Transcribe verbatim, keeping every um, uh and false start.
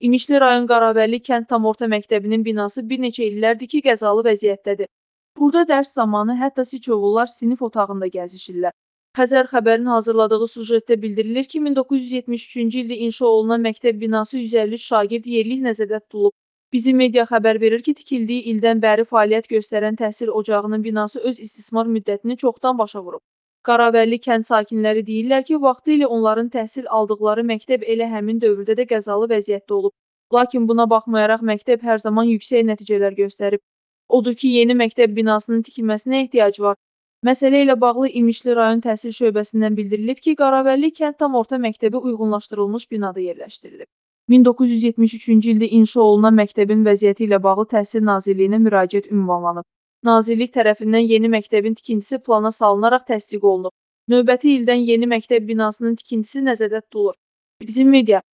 İmişli rayon Qaravəlli kənd tam orta məktəbinin binası bir neçə illərdir ki, qəzalı vəziyyətdədir. Burada dərs zamanı hətta siçovullar sinif otağında gəzişirlər. Xəzər xəbərin hazırladığı sujetdə bildirilir ki, min doqquz yüz yetmiş üçüncü ildə inşa olunan məktəb binası yüz əlli üç şagird yerlik nəzərdə tutulub. Bizim media xəbər verir ki, tikildiyi ildən bəri fəaliyyət göstərən təhsil ocağının binası öz istismar müddətini çoxdan başa vurub. Qaravəlli kənd sakinləri deyirlər ki, vaxtilə onların təhsil aldıqları məktəb elə həmin dövrdə də qəzalı vəziyyətdə olub. Lakin buna baxmayaraq məktəb hər zaman yüksək nəticələr göstərib. Odur ki, yeni məktəb binasının tikilməsinə ehtiyac var. Məsələ ilə bağlı İmişli rayon təhsil şöbəsindən bildirilib ki, Qaravəlli kənd tam orta məktəbi uyğunlaşdırılmış binada yerləşdirilib. min doqquz yüz yetmiş üçüncü ildə inşa olunan məktəbin vəziyyəti ilə bağlı Təhsil Nazirliyinə müraciət ünvanlanıb. Nazirlik tərəfindən yeni məktəbin tikintisi plana salınaraq təsdiq olunub. Növbəti ildən yeni məktəb binasının tikintisi nəzərdə tutulur. Bizim media